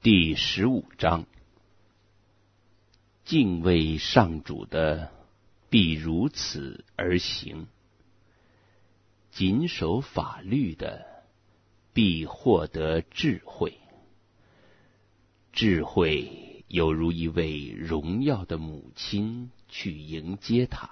第15章，敬畏上主的，必如此而行；谨守法律的，必获得智慧。智慧有如一位荣耀的母亲去迎接他，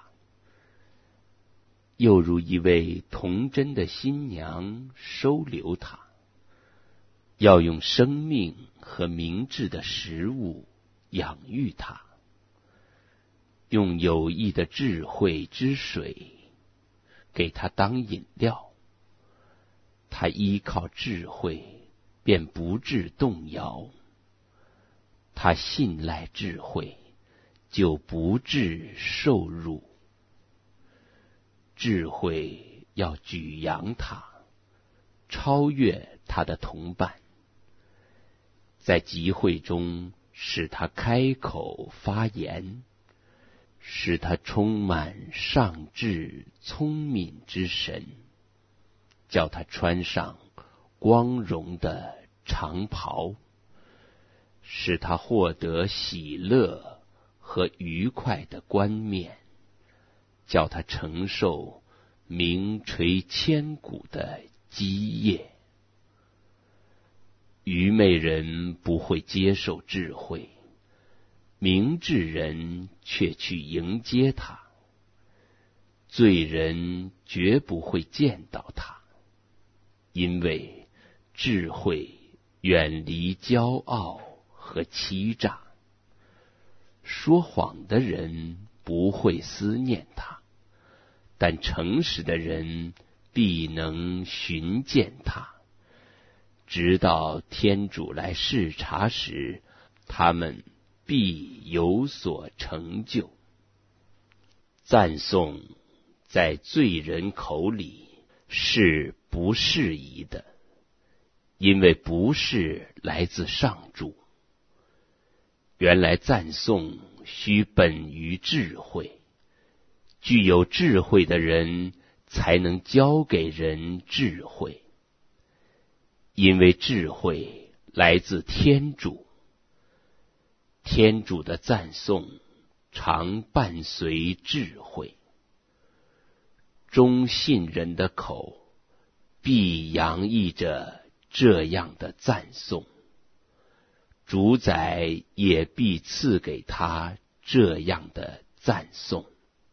又如一位童真的新娘收留他。要用生命和明智的食物养育他，用有益的智慧之水给他当饮料。他依靠智慧，便不致动摇；他信赖智慧，就不致受辱。智慧要举扬他，超越他的同伴，在集会中使他开口发言，使他充满上智聪明之神，叫他穿上光荣的长袍，使他获得喜乐和愉快的冠冕，叫他承受名垂千古的基业。愚昧人不会接受智慧，明智人却去迎接他。罪人绝不会见到他，因为智慧远离骄傲和欺诈。说谎的人不会思念他，但诚实的人必能寻见他。直到天主来视察时，他们必有所成就。赞颂在罪人口里是不适宜的，因为不是来自上主。原来赞颂须本于智慧，具有智慧的人才能教给人智慧。因为智慧来自天主，天主的赞颂常伴随智慧。忠信人的口必洋溢着这样的赞颂，主宰也必赐给他这样的赞颂。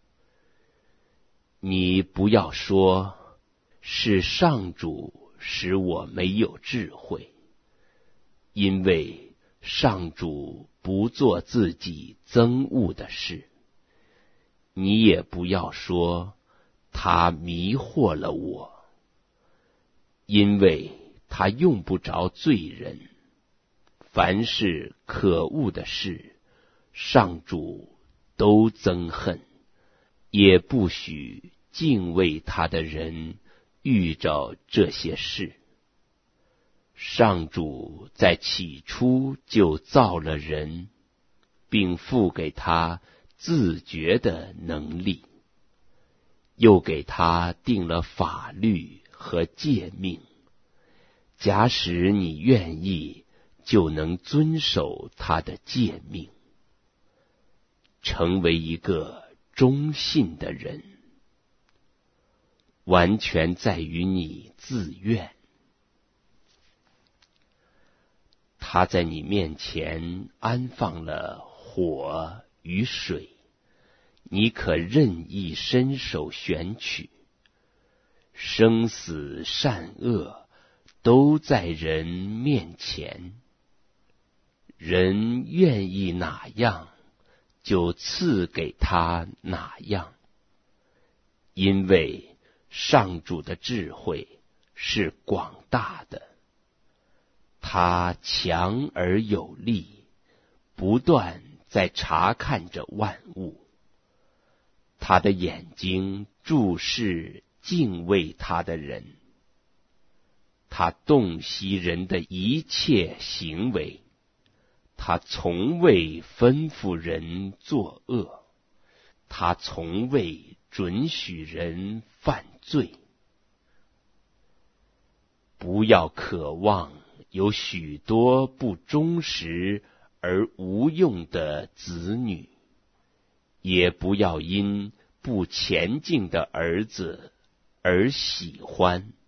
你不要说是上主使我没有智慧，因为上主不做自己憎恶的事。你也不要说他迷惑了我，因为他用不着罪人。凡是可恶的事，上主都憎恨，也不许敬畏他的人遇着这些事。上主在起初就造了人，并赋给他自觉的能力，又给他定了法律和诫命。假使你愿意，就能遵守他的诫命，成为一个忠信的人。完全在于你自愿。他在你面前安放了火与水，你可任意伸手选取。生死善恶都在人面前，人愿意哪样，就赐给他哪样。因为上主的智慧是广大的，他强而有力，不断在察看着万物。他的眼睛注视敬畏他的人，他洞悉人的一切行为，他从未吩咐人作恶，他从未准许人犯罪。不要渴望有许多不忠实而无用的子女，也不要因不前进的儿子而喜欢。